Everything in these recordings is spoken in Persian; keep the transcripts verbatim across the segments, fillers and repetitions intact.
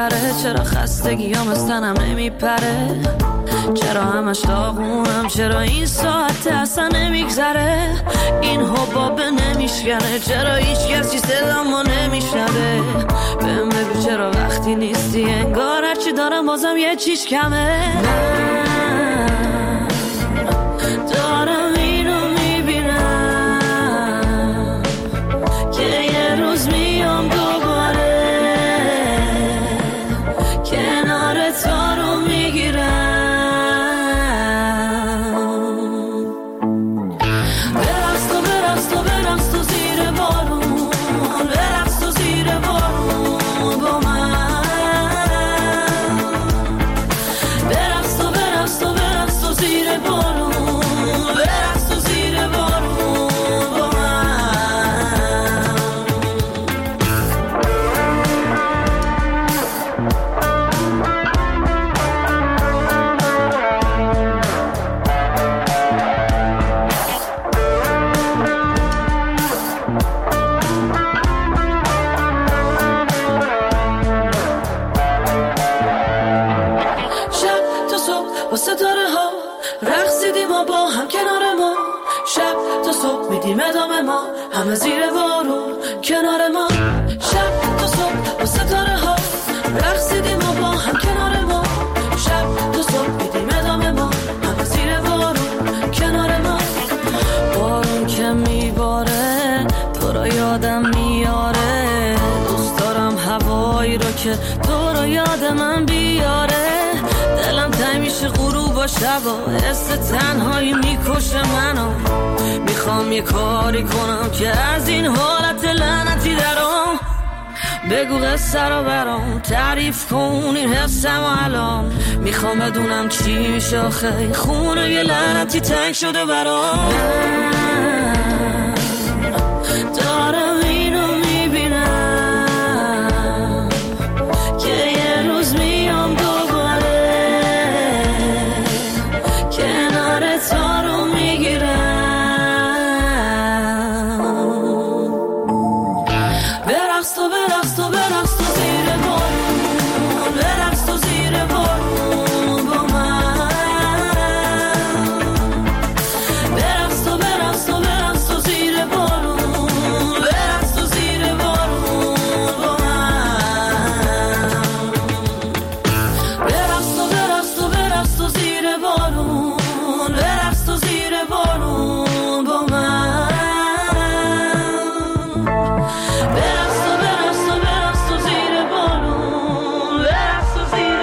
میبره، چرا خستگیام از تنم نمیپره، چرا همش داغونم، چرا این ساعت اصلا نمیگذره، این حبابه نمیشکنه، چرا هیچ کسی صدامو نمیشنده، بهم بگو چرا وقتی نیستی انگار هرچی دارم بازم یه چیز کمه. من دارم اینو میبینم که یه روز میام دوباره کنار تو رو میگیرم، ادامه ما همه زیر بارون کنار ما، شب تا صبح با ستاره ها رقصیدیم و با هم کنار ما، شب تا صبح میدیم ادامه ما همه زیر بارون کنار ما. بارون که میباره تو رو یادم میاره، دوست دارم هوایی رو که تو رو یاد من بیاره، دلم تنگ میشه غروب و شبا، حس تنهایی میکشه منو، میخوام یه کاری کنم که از این حالت لعنتی درام، بگو قصه رو برام تعریف کن این حسم و الان، میخوام بدونم چی میشه آخه خونه یه لعنتی تنگ شده برام. دارم اینو میبینم که یه روز میام دوباره کنار تو رو میگیرم، برقص تو برقص تو برقص تو زیر بارون، برقص تو زیر بارون با من، برقص تو برقص تو برقص تو زیر بارون، برقص تو زیر بارون با من، برقص تو برقص تو برقص تو زیر بارون، برقص تو زیر بارون با من، برقص تو برقص تو برقص تو زیر بارون، برقص تو زیر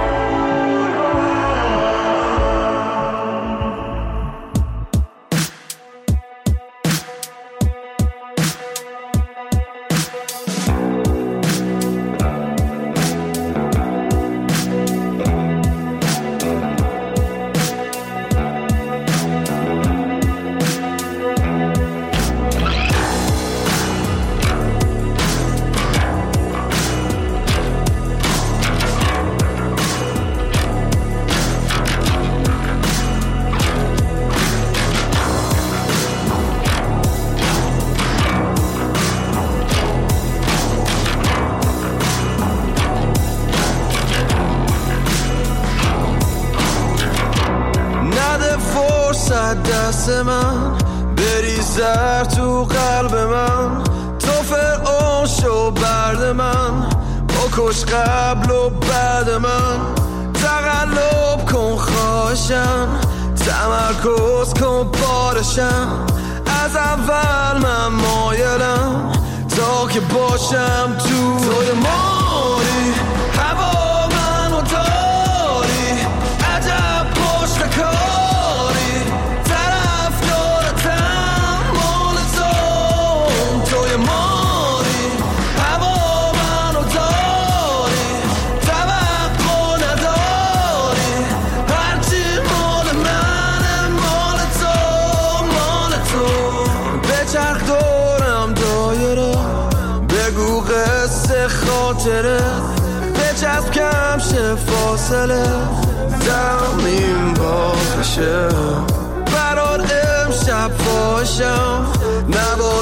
نده فرصت دست من بریزر تو قلب من، تو فرعون شو برد من، بکش قبل و بعد من، تقلب کن خواهشم، تمرکز کن بارشم، از اول من مایلم تا که باشم تو، توی ماری هوا منو داری، عجب پشت کاری، طرف دارتم مال تو، توی ماری هوا منو داری، توقع نداری، هرچی مال منه مال تو، مال تو، بچرخ دورم دایره، بگو قصه خاطره، بچسب کم شه فاصله، زمین باز بشه برات امشب فاشم،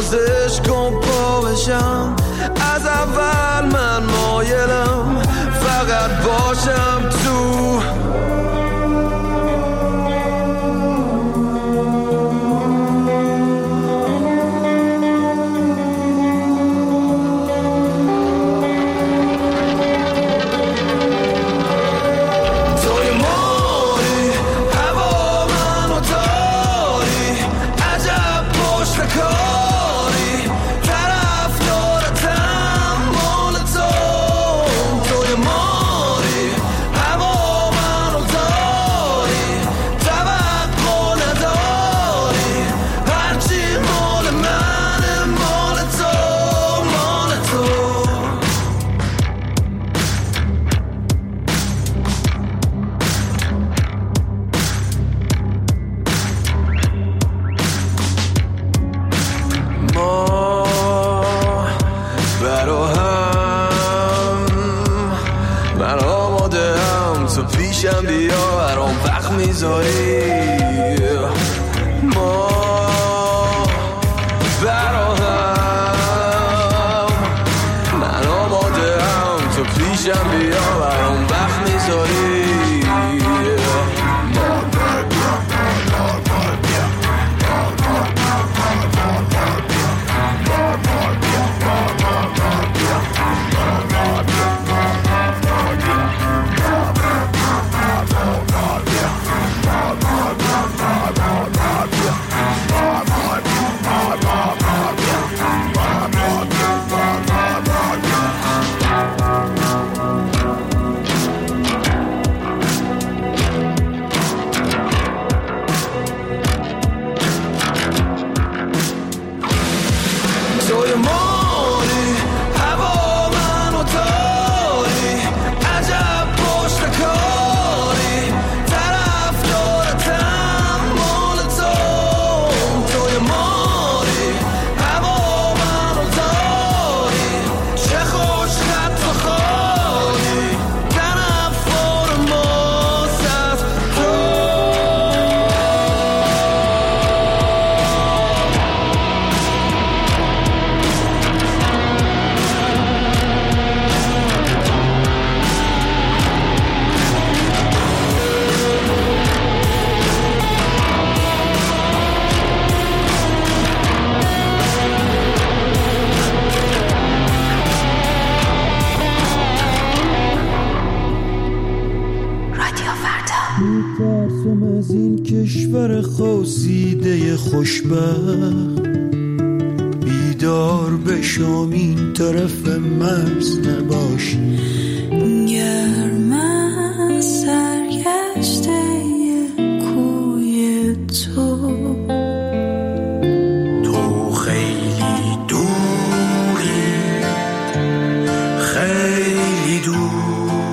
نوازش کن پا بشم، از اول من مایلم باشم تو. خوزیده خوشبخت بیدار بشم این طرف مرز نباشی گرم سرگشته کوی تو تو خیلی دوری خیلی دوری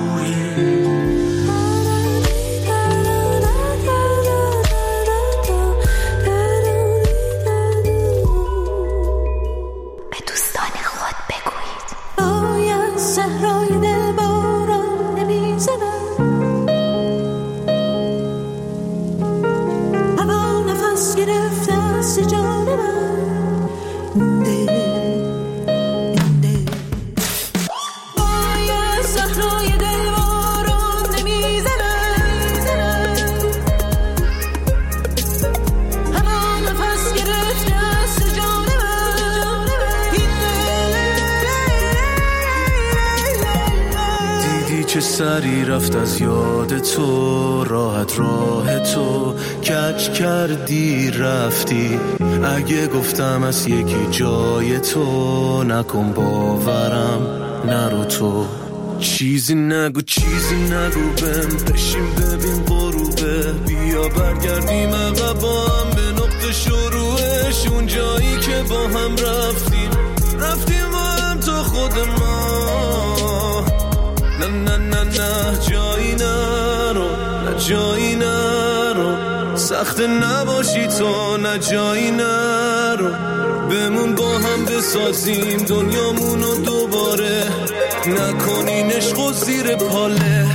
سری رفت از یاد تو راحت راه تو کج کردی رفتی اگه گفتم از یکی جای تو نکن باورم نرو تو چیزی نگو چیزی نگو بهم بشین ببین غروبه بیا برگردیم عقب با هم به نقطه شروعش اون جایی که با هم رفتیم رفتیم با هم تو خود ما نه نه نه نه جایی نرو نه جایی نرو سخت نباشی تو نه جایی نرو بمون با هم بسازیم دنیامونو دوباره نکنین عشق و زیر پاله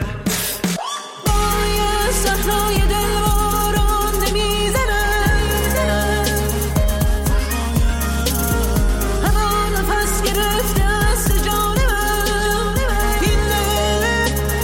باید صحرای دلوارم نمیزنه هوا نفس گرفته است جان من این لیل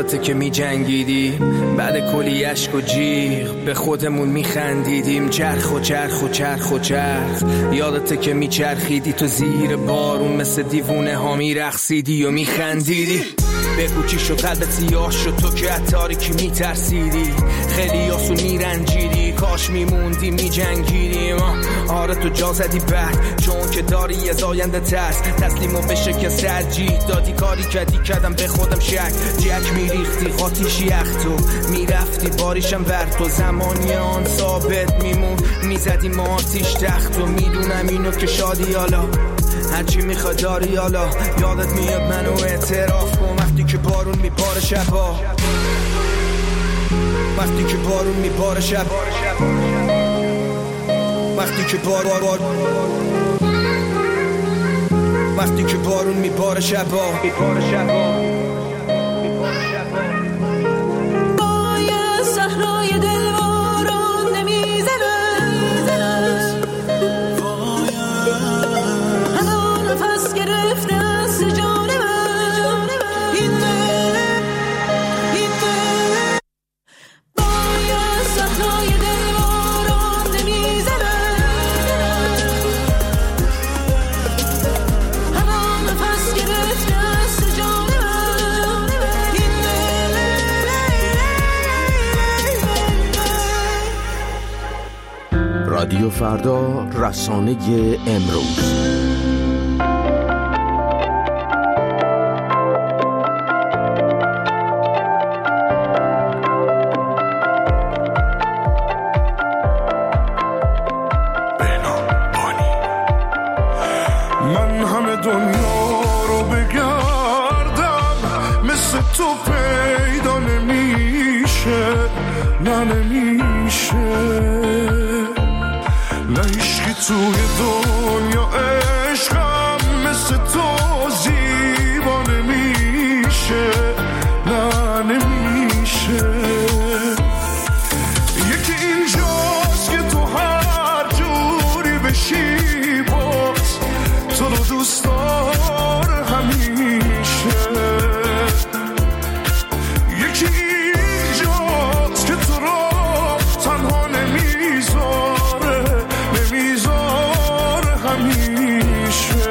یادته که می جنگیدیم بعد کلی عشق و جیغ به خودمون می خندیدیم، چرخ و چرخ و چرخ و چرخ. یادته که می چرخیدی تو زیر بارون مثل دیوونه ها می رقصیدی و می خندیدی. بگو چی شد قلبت سیاه شد تو که از تاریکی می ترسیدی، خیلی آسون می رنجیدی، کاش می موندی می جنگیدیم. آره تو جا زدی بعد چون که داری از آینده ترس، تسلیم و بشه که سرجی دادی، کاری کردی کردم به خودم شک، جک می ریختی قاتیش یخ تو می رفتی باریشم ور تو، زمانی آن ثابت می مون می زدی ما آتیش تخت و می دونم اینو که شادی حالا هرچی میخواد داری حالا. یادت میاد منو اعتراف کن وقتی که بارون میباره شبا، وقتی که بارون میباره شب، وقتی که بار بار وقتی که بارون میباره شبا، میباره شبا. پای صحرای دل بارون نمیزنه، همون نفس گرفته از جان من، این دل این دل. پای صحرای دل بارون نمیزنه، همون نفس گرفته از جان من، این دل. رادیو فردا، رسانه امروز. من همه دنیا رو بگردم مثل تو پیدا نمیشه، نه نمیشه، نه عشقی توی دنیا عشقم مثل تو زیبا نمیشه، نه نمیشه. یکی اینجاست که تو هر جوری بشی باز تو رو دوست داره همیشه. یکی اینجاست که تو رو تنها نمیذاره، نمیذاره همیشه.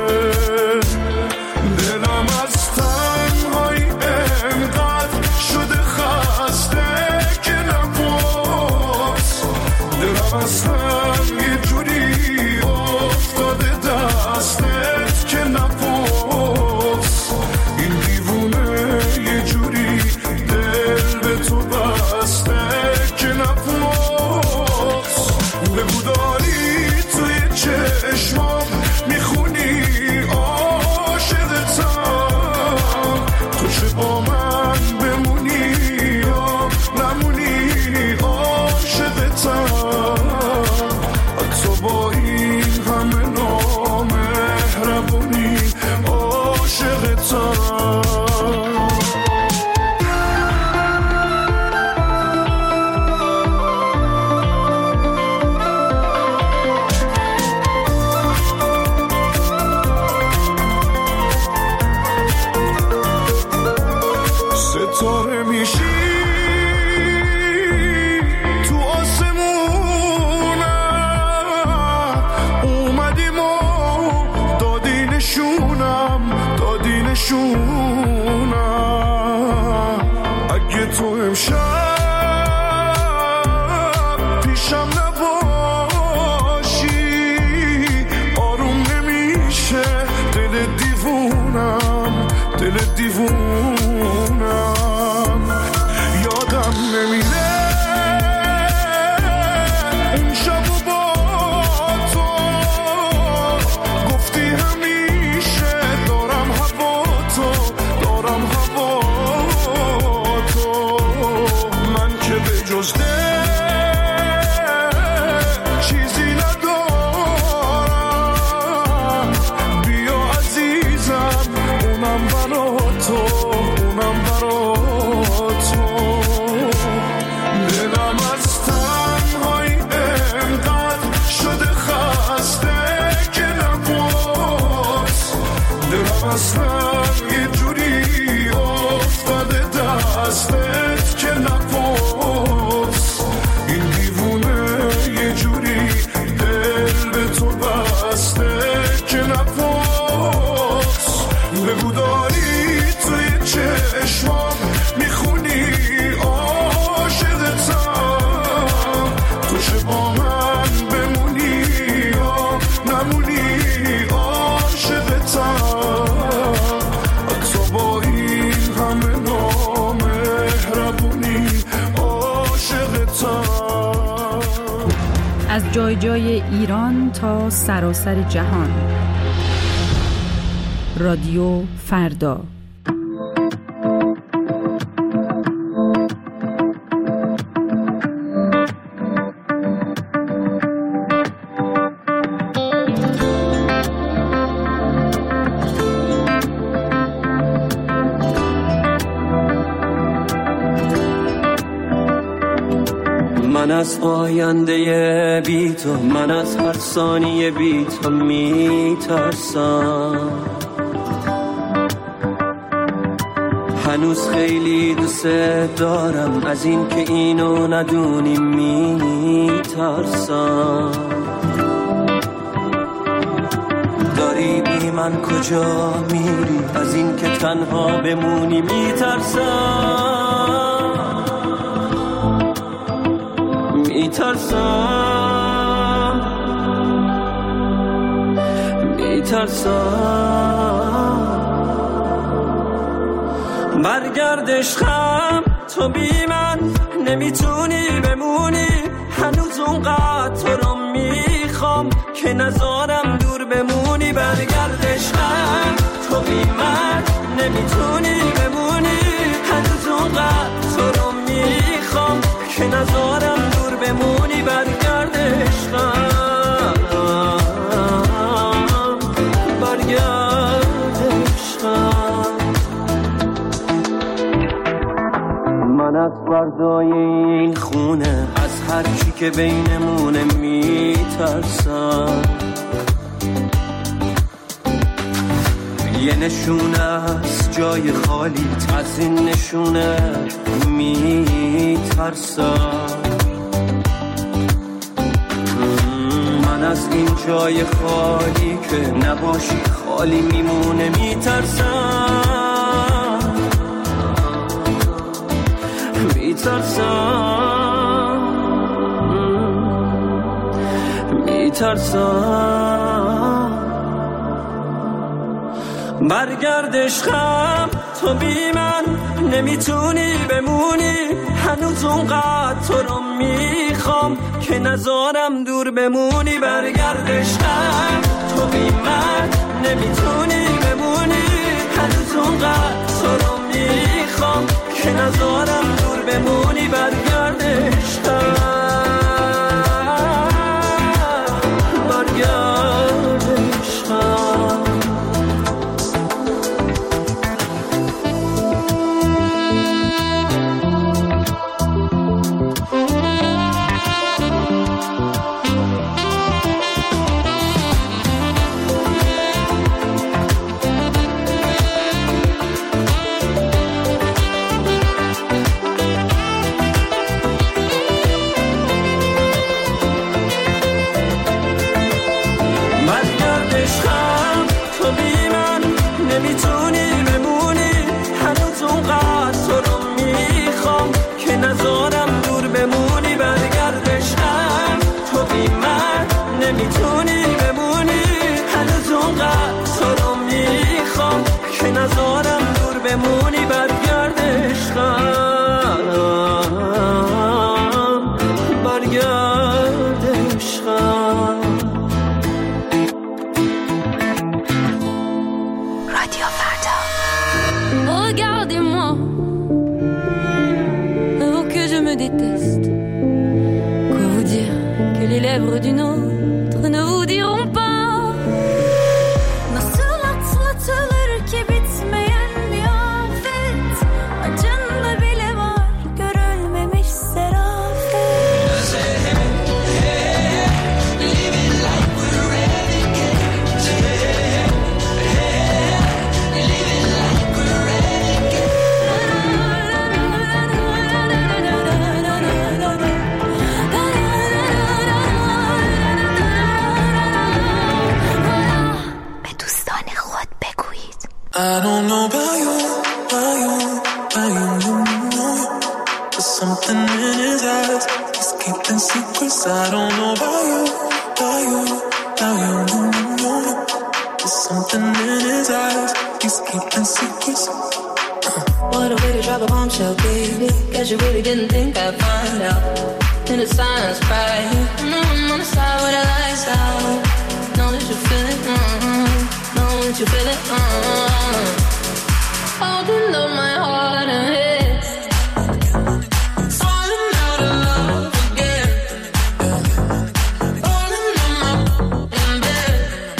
دلم از تنهایی انقدر شده خسته که نباز، دلم اصلا یه جوری افتاده دستت که نباز. این دیوونه یه جوری دل به تو بسته که نباز. بگو داری توی چشمام میخونی عاشقتم، تو چه با من بمونی یا نمونی عاشقتم. حتی با این همه نامهربونی عاشقتم. ستاره میشی تو آسمونم، اومدیم و دادی نشونم، دادی نشونم. اگه تو امشب پیشم نباشی آروم نمیشه دل دیوونم، دل دیوونم. یادم نمیره اون شب و با تو گفتی همیشه دارم هوا تو، دارم هوا تو. من که به جز دل چیزی ندارم، بیا عزیزم اونم برا تو، اونم برا تو. دلم از تنهایی انقدر شده خسته که نباز، دلم اصلا یه جوری افتاده در از جای جای ایران تا سراسر جهان. رادیو فردا. من از آینده بی تو، من از هر ثانیه بی تو میترسم. هنوز خیلی دوست دارم، از این که اینو ندونی میترسم. داری بی من کجا میری، از این که تنها بمونی میترسم. میترسم میترسم برگرد عشقم، تو بی من نمیتونی بمونی. هنوز اونقدر تو رو میخوام که نذارم دور بمونی. برگرد عشقم، تو بی من نمیتونی بمونی. هنوز اونقدر تو رو میخوام که نذارم دور بمونی. برگرد عشقم، برگرد عشقم. من از فردای این خونه، از هر چی که بینمونه میترسم. یه نشونه از جای خالی، از این نشونه میترسم. من از این جای خالی که نباشی خالی میمونه میترسم. میترسم میترسم برگرد عشقم، تو بی من نمیتونی بمونی. هنوز اونقدر تو رو میخوام که نذارم دور بمونی. برگرد عشقم، تو بی من نمیتونی بمونی. هنوز اونقدر تو رو میخوام که نذارم دور بمونی. برگرد عشقم، برگرد عشقم. نمیتونی بمونی. هنوز اونقدر تو رو میخوام که نذارم دور بمونی. برگرد عشقم، برگرد عشقم. رادیو فردا. Regardez-moi, oh que je me déteste. Quoi vous dire que les lèvres d'une autre ne vous diront pas. Nasıl atlatılır ki bitmeyen bir afet. Acında bile var görülmemiş serafet. Living like we're renegades. Living like we're renegades. I don't know about you, about you, about you, you know. There's something in his eyes, he's keeping secrets. I don't know about you, about you, about you, you know. There's something in his eyes, he's keeping secrets. Uh. What a way to drop a bombshell, baby. Guess you really didn't think I'd find out. in the silence cry. Mm, on the side where the lights out. Know that you feel it, mm, know that you feel it, mm. Holding up my heart and head. Falling out of love again. Falling on my in bed.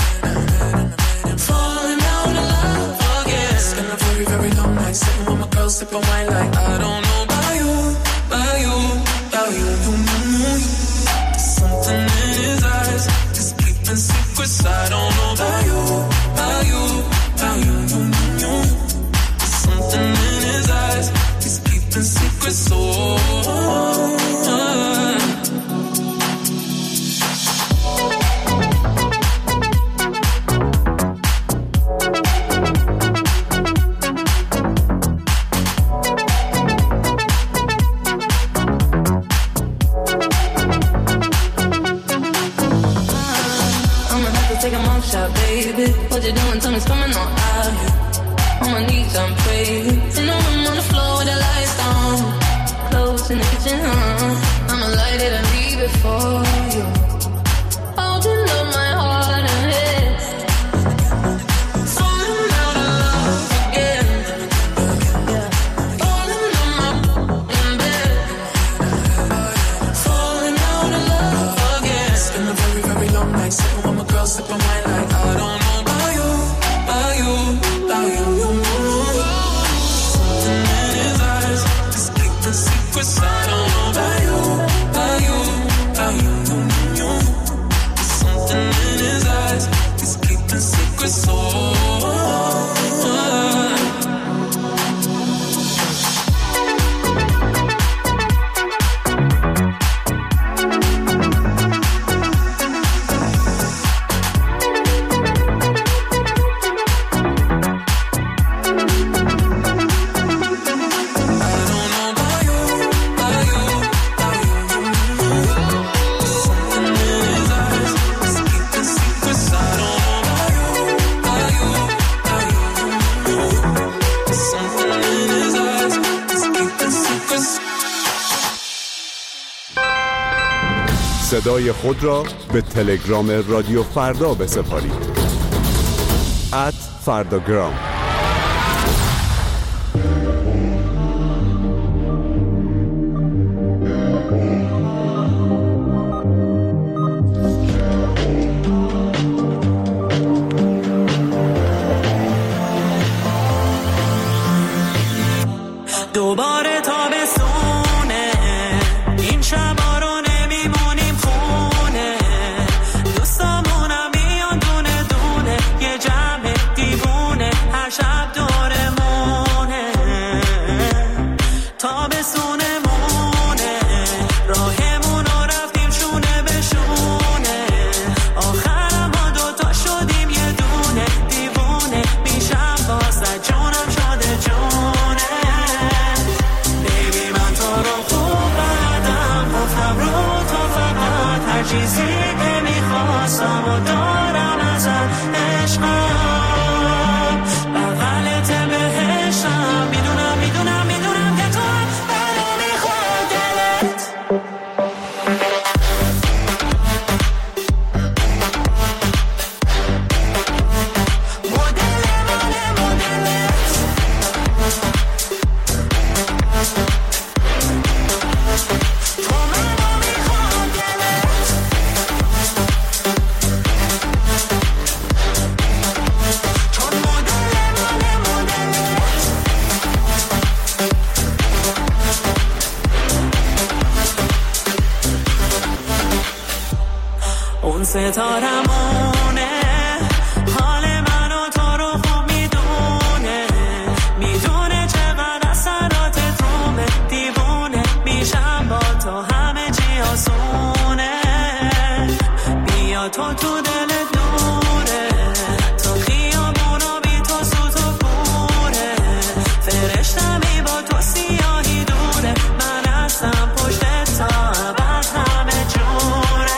Falling out of love again. It's been a very, very long night. Sitting with my girl, sipping wine like I don't know about you, about you, about you, you, you, you. Something in his eyes, just keeping secrets. I don't know about you, about you, about you, you, you, you. Something in his eyes, he's keeping secrets. So what you doing? Tell me, coming on out here. On my knees, I'm praying. In the room on the floor with the lights down. Clothes in the kitchen, huh? I'ma light it and leave it for you. Holding up my heart and head. Falling out of love again. Yeah. Falling on my in bed. Falling out of love again. It's been a very, very long night. Sitting with my girl, sipping wine like I don't know. I don't know about you, about you, about you, you, you. There's something in his eyes, he's keeping secrets. So صدای خود را به تلگرام رادیو فردا بسپارید. ات فرداگرام. دوباره تابستونه، این شبا رو نمیمونیم خونه، دوستامونم میان دونه دونه، یه جمع دیوونه هر شب دورمونه. تابستونمونه، راهمون رو رفتیم شونه به شونه، آخرم ما دوتا شدیم یه دونه، دیوونه میشم واسه جونم شده جونه. چیزی که میخواستم و دارم ازت عشقم، بغلت بهشتم، میدونم میدونم میدونم که تو هم منو میخواد دلت. مدل ماله مدلت، تو منو میخواد دلت. اون ستارمونه، حال من و تو رو خوب میدونه، میدونه چقدر اثراتت رومه، دیوونه میشم با تو همه چی آسونه. بیا تو تو دلت نوره، تو خیابونو بی تو سوت و کوره، فرشتمی با تو سیاهی دوره، من هستم پشتت تا ابد همه جوره.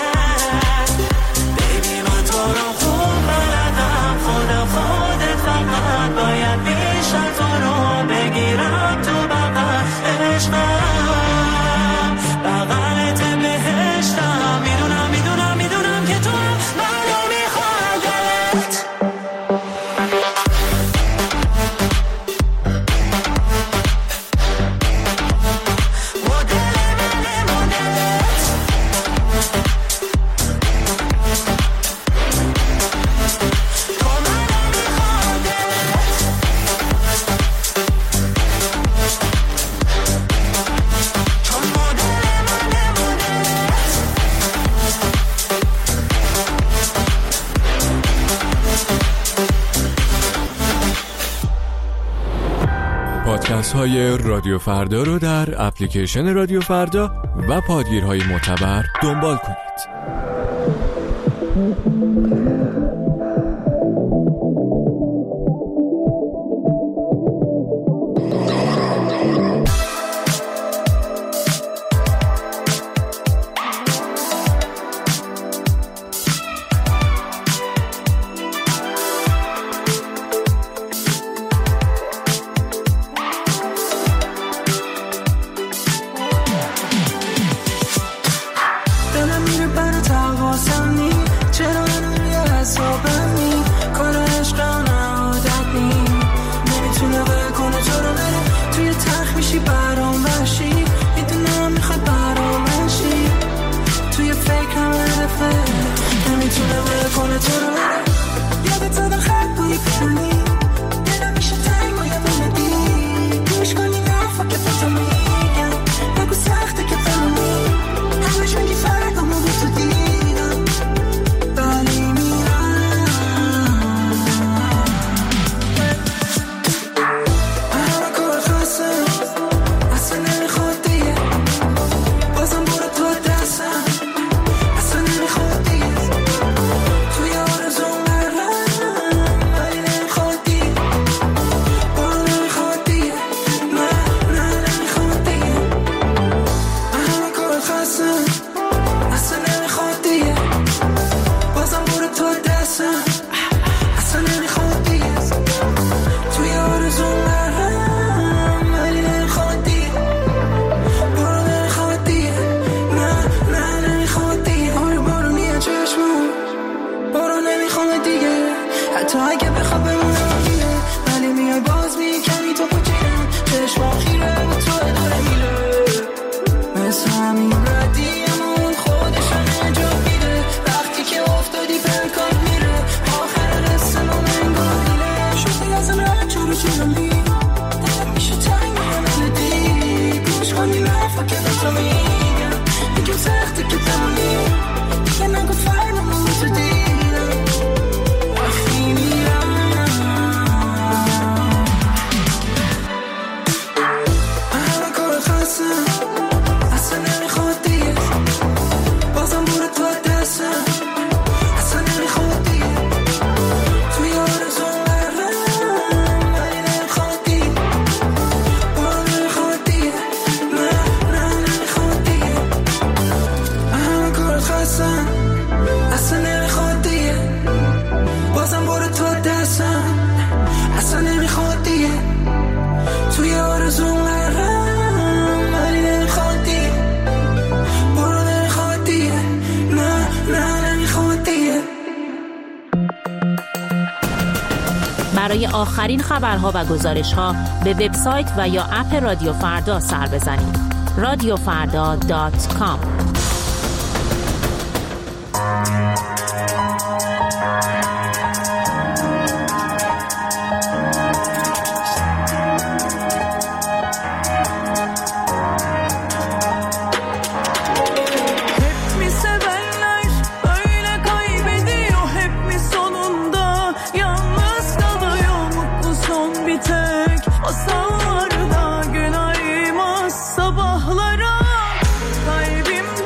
باید بیشتر تو رو بگیرم تو بغل عشقم، بغلت پادکست‌های رادیو فردا رو در اپلیکیشن رادیو فردا و پادگیرهای معتبر دنبال کنید. برای آخرین خبرها و گزارش‌ها به وبسایت و یا اپ رادیو فردا سر بزنید. رادیو فردا دات کام. Sabahlara kalbim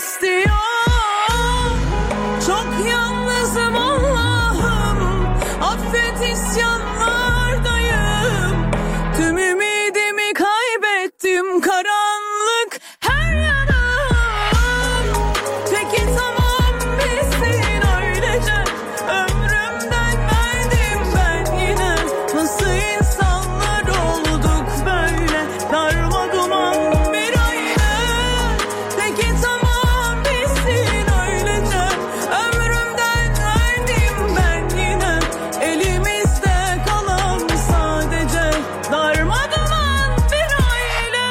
istiyor. Çok yalnızım Allah'ım, affet isyanlardayım. Tüm ümidimi kaybettim, karanlık her yanım. Peki tamam bilsin öylece, ömrümden verdim ben yine. Nasıl insanlar olduk böyle, darma duman bir aile. Peki tamam bilsin öylece, ömrümden verdim ben yine. Elimizde kalan sadece darma duman bir aile.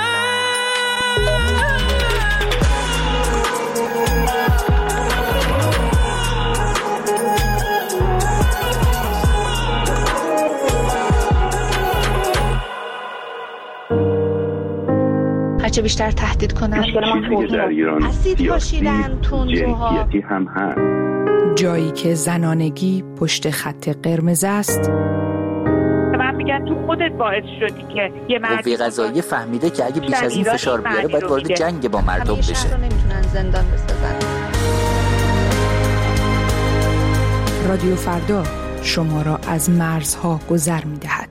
هرچه بیشتر تهدید کنن چیزی که در ایران اسید پاشیدن تندروها، جنسیتی هم هست. جایی که زنانگی پشت خط قرمز است. من میگن تو خودت باعث شدی که یه مرد قوه قضاییه فهمیده که اگه بیش از این فشار بیاره باید وارد جنگ با مردم بشه. همیشه رو نمیتونن زندان بسازن. رادیو فردا شما را از مرزها گذر می‌دهد.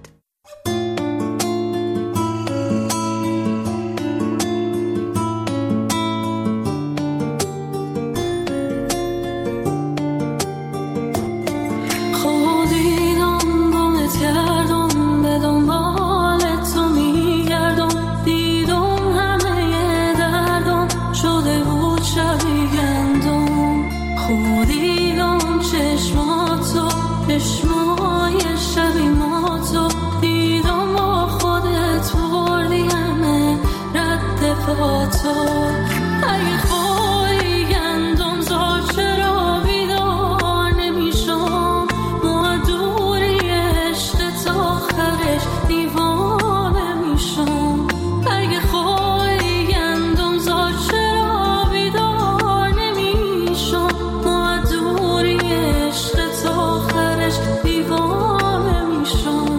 خودیدم گمت کردم، به دنبال تو میگردم. دیدم همه دردم شده بود شبیه گندم. خودیدم چشماتو، چشمای شبیه ماتو. دیدم با خودت بردی همه رد پاتو. اگه خواهی گندم زار چرا بیدار نمیشم. معدوری عشق تا آخرش دیوانه میشم. اگه خواهی گندم زار چرا بیدار نمیشم. معدوری عشق تا آخرش دیوانه میشم.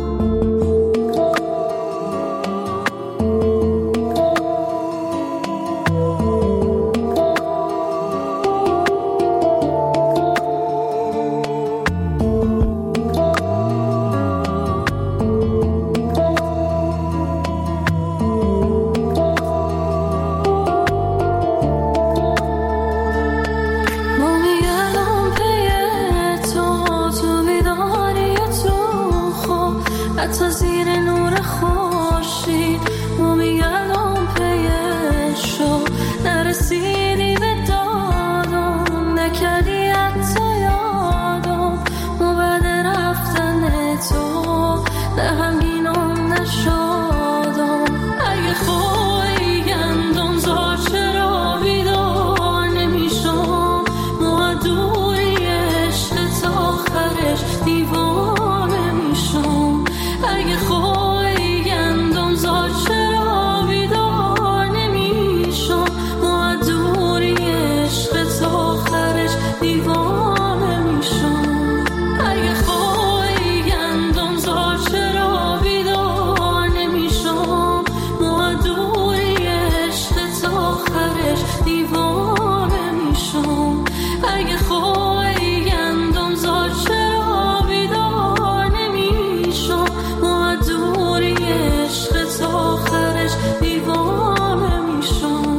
ما میگردم پی تو، تو بیداری و تو خواب، حتی زیر نور خورشید. ما میگردم پی شو، نرسیدی به دادم، نکردی حتی یادم. ما بعد رفتن تو نه غمگینم نه شادم. اگه خواهی گندم زار چرا بیدار نمیشم. معدوری عشق تا آخرش دیوانه میشم. اگه خواهی گندم زار چرا بیدار نمیشم. معدوری عشق تا آخرش دیوانه میشم. اگه خواهی گندم زار چرا بیدار نمیشم. معدوری عشق تا آخرش دیوانه میشم. اگه خواهی گندم زار چرا بیدار نمیشم. معدوری عشق تا آخرش دیوانه میشم.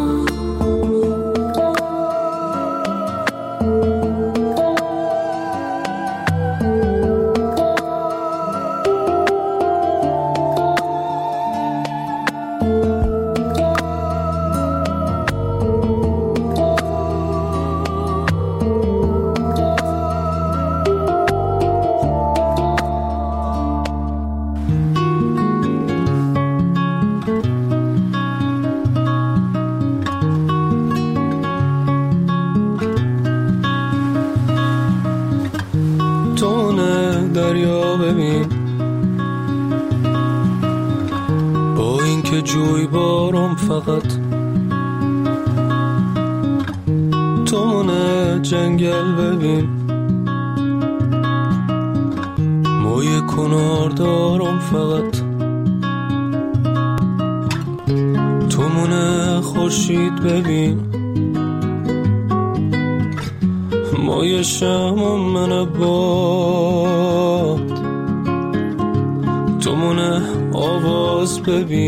تونه دریا ببین، با اینکه جوی بارم فقط. تونه جنگل ببین، موی کنار دارم فقط. تمونه خورشید ببین، مایه شم من باد تو مونه آواز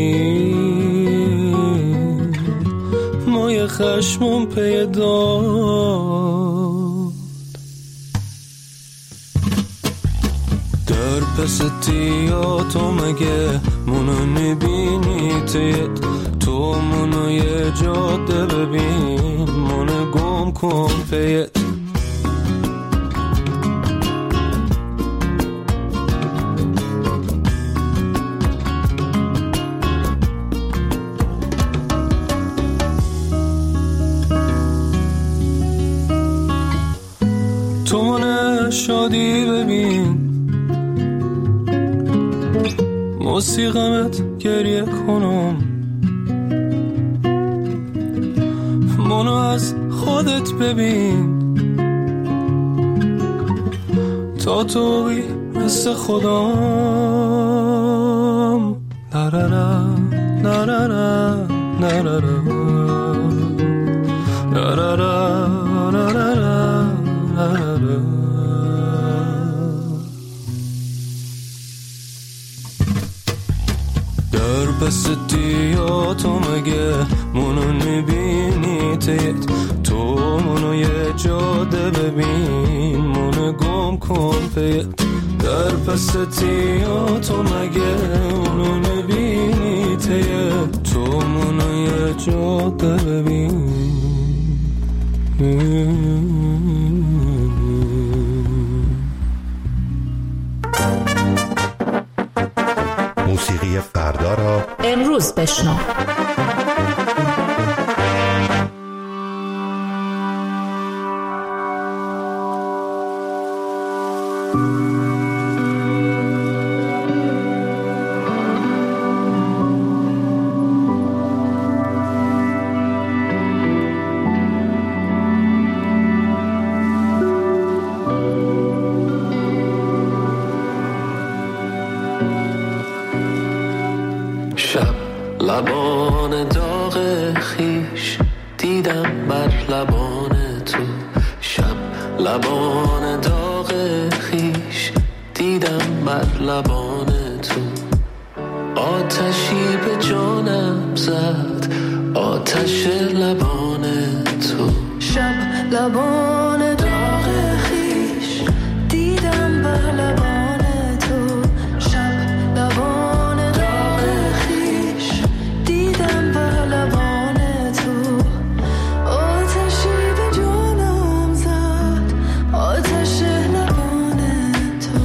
ببین مایه خشمم پی داد در پس تیا تو مگه منو میبینی تیت تو منو یه جاده ببین منو گم کن پیت تو منو شادی ببین موسیقمت گریه کنم منو از خودت ببین تا توی مثل خودم نرارا نرارا نرارا نرارا نرارا نرارا در بستی یا تو مگه منو میبینی تیت تو منو یه جاده ببین منو گم کن پیت در پستی یا تو مگه منو میبینی تیت تو منو یه جاده ببین موسیقی فردا را امروز بشنو. لبان داغ خیش دیدم بر لبان تو شب لبان داغ خیش دیدم بر لبان تو آتشی به جانم زد آتش لبان تو شب لبان داغ خیش دیدم بر لبان تو شب لبان داغ خیش دیدم بر لبان تو آتشی به جانم زد آتش لبان تو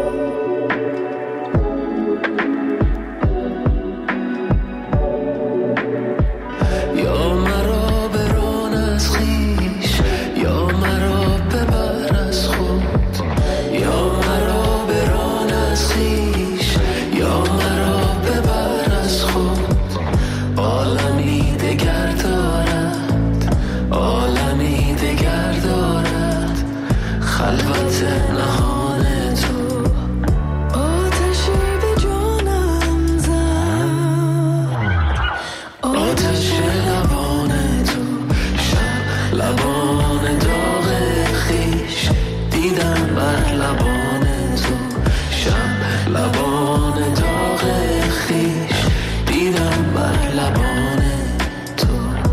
یا مرا بران از خویش یا مرا ببر از خود یا مرا بران از خویش یا مرا ببر از خود عالمی دگر دارد عالمی دگر دارد خلوت نهان تو آتشی به جانم زد آتش لبان تو شب لبان داغ خیش دیدم بر لبان تو شب لبان داغ خیش دیدم بر لبان تو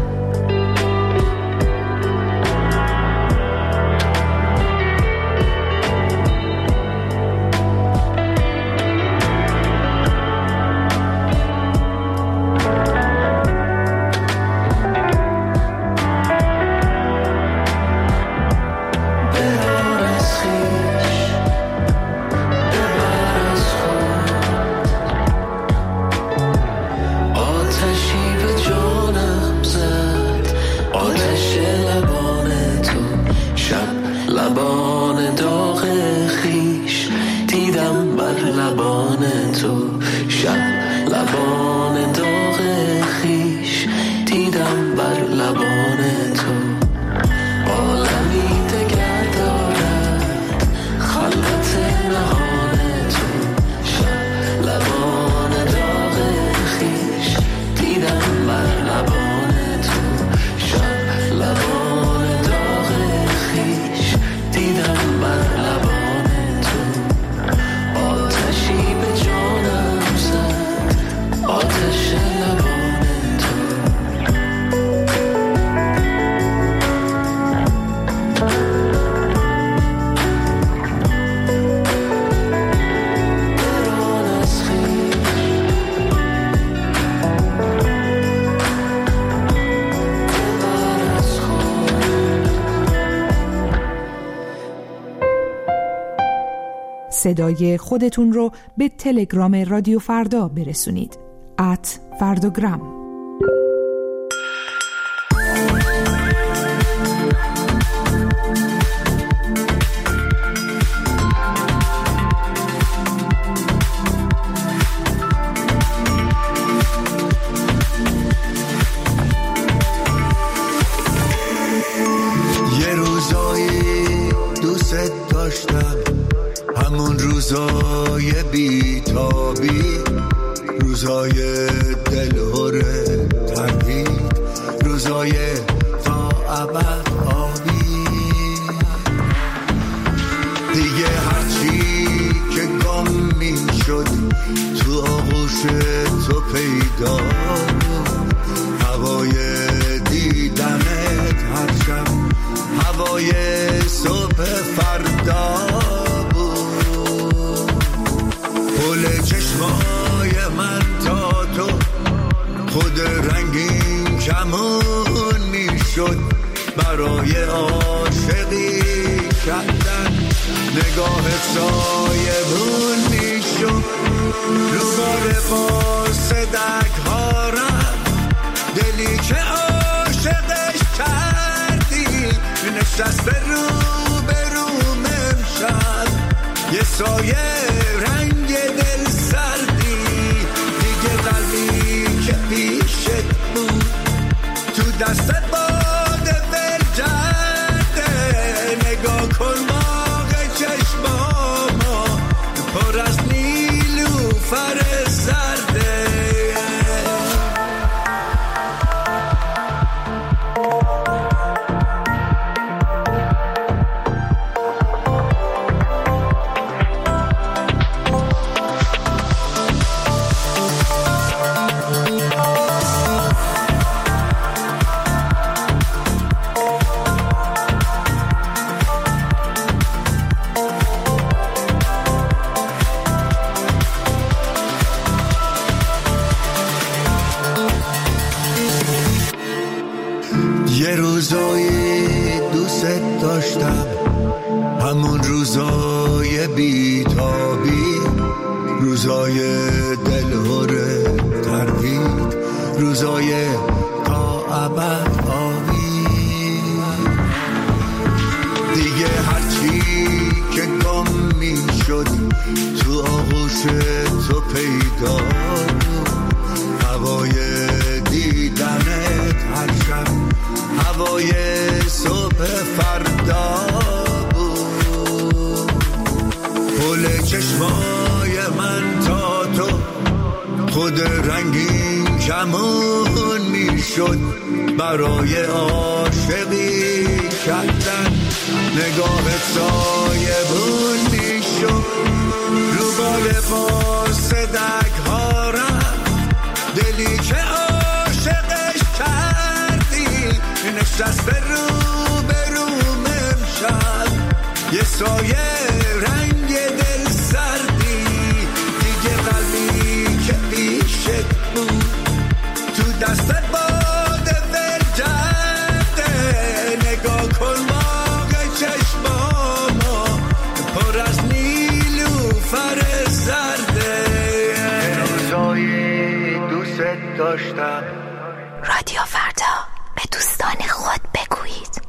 ببر از خویش ببر از خود آتشی به جانم زد آتش لبان تو شب لبان داغ خیش دیدم بر لبان تو شب لبان داغ خیش دیدم بر لبان تو عالمی دگر دارد خلوت نهان تو شب لبان داغ خیش دیدم بر لبان تو شب لبان داغ خیش صدای خودتون رو به تلگرام رادیو فردا برسونید. ات فرداگرام. همون روزای بیتابی، روزای دلهور تردید، روزای تا ابد آبی. دیگه هرچی که گم می شد تو آغوش تو پیدا، هوای دیدنت هر شب، هوای صبح فردا پل چشمای من تا تو خود رنگین کمون می شد برای عاشقی کردن، نگاه سایبون می شد رو بار فاسدک ها رفت، دلی که عاشقش کردی نشست رو به روم امشب، یه سایه رنگ دل سردی، دیگه قلبی که پیشت بود تو دستت باده ول کرده، نگاه کن موقع چشماما پر از نیلوفر زرده. یه روزایی دوست داشتم، همون روزای بیتابی، روزای دلهور تردید، روزای تا ابد آبی. دیگه هرچی که گم می شد تو آغوش تو پیدا، هوای دیدنت هر شب، هوای صبح فردا بود پل چشمای من تا تو خود رنگین کمون می شد برای عاشقی کردن، نگاه سایبون می شد رو بال فاسدک ها رفت، دلی که عاشقش کردی نشست رو به روم امشب، یه سایه رنگ دل سردی، دیگه قلبی که پیشت بود تو دستت باده ول کرده، نگاه کن موقع چشماما پر از نیلوفر زرده. روزایی دوست داشتم. رادیو فردا، به دوستان خود بگویید.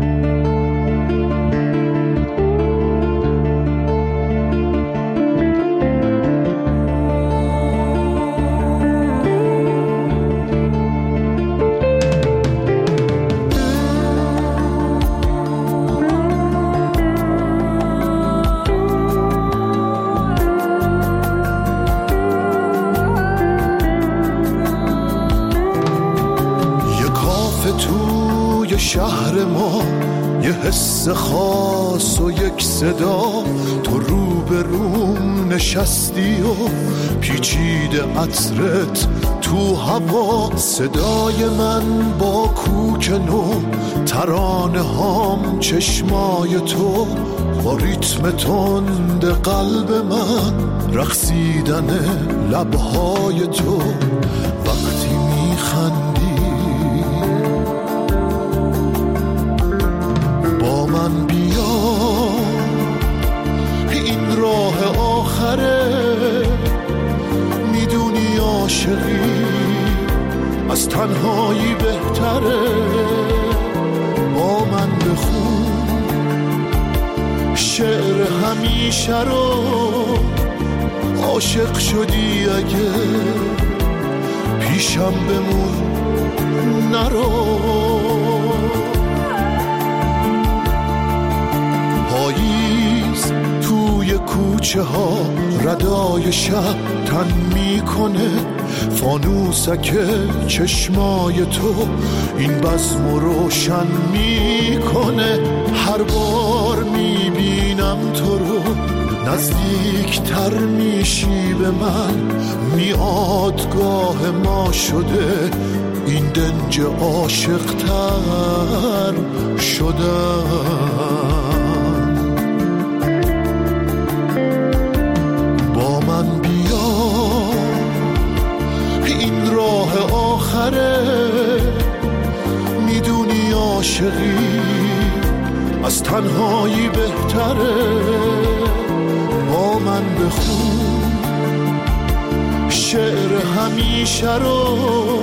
شهر ما یه حس خاص و یک صدا، تو رو به روم نشستی و پیچیده عطرت تو هوا، صدای من با کوک نو، ترانه هام چشمای تو، با ریتم تند قلب من، رقصیدن لبهای تو وقتی میخندی، با من بیا این راه همیشه رو عاشق شدی اگه پیشم بمون نرو. پاییز توی کوچه ها ردای شب تن میکنه، فانوسک چشمای تو این بزم روشن میکنه. هر بار میبینم تو رو نزدیک تر میشی به من، میادگاه ما شده این دنج عاشق تر شدن. با من بیا این راه آخره، میدونی عاشقی از تنهایی بهتره. با من بخون شعر همیشه رو،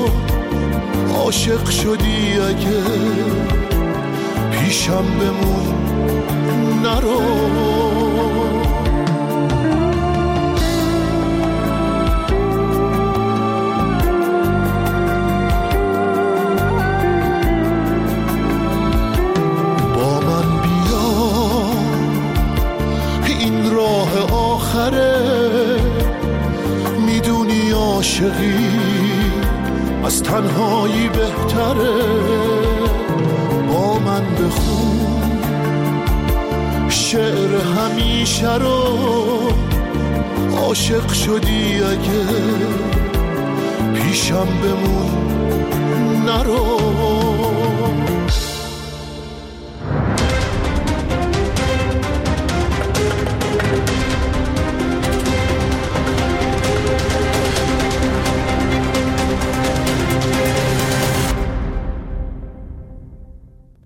عاشق شدی اگه پیشم بمون نرو. میدونی عاشقی از تنهایی بهتره. با من بخون شعر همیشه رو، عاشق شدی اگه پیشم بمون نرو.